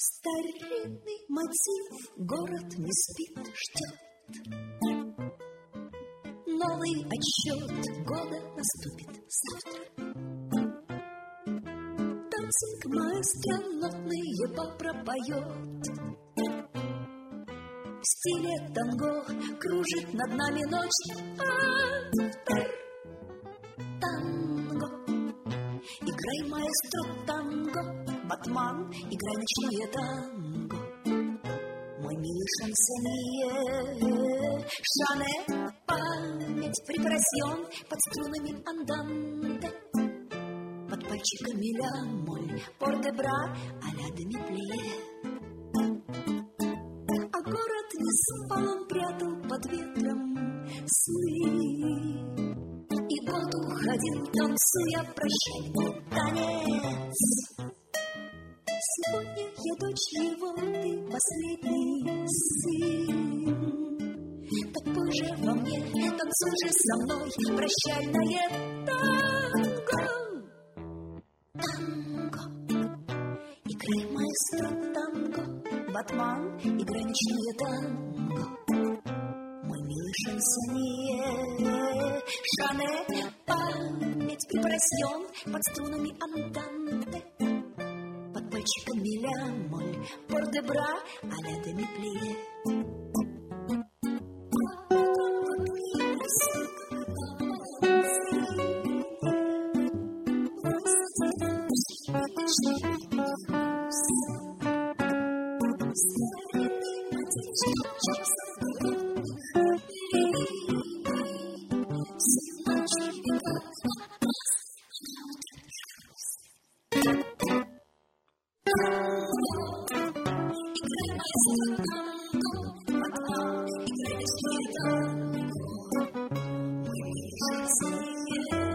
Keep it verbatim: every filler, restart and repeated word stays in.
Старинный мотив, город не спит, ждет. Новый отсчет года наступит завтра. Дансинг маэстро нотные попропоет. В стиле танго кружит над нами ночь. Автор танго. Играй, маэстро, танго. Батман, играй ночное танго. Мой милый шансонье. Шане, память припасен под струнами анданте. Под пальчиками ля моль, пор-де-бра, а-ля де-ми-плие. А город не спал, он прятал под ветром сны. И год уходил, танцуя прощальный танец. Сегодня я дочь его, ты последний сын. Так пой же во мне, танцуй же со мной прощальное танго. Танго. Играй, маэстро, танго. Батман, играй ночное танго. Мой милый шансонье. Шане, память припасен под струнами анданте. Пальчиками ля моль, пор-де-бра, а-ля де-ми-плие. Играй,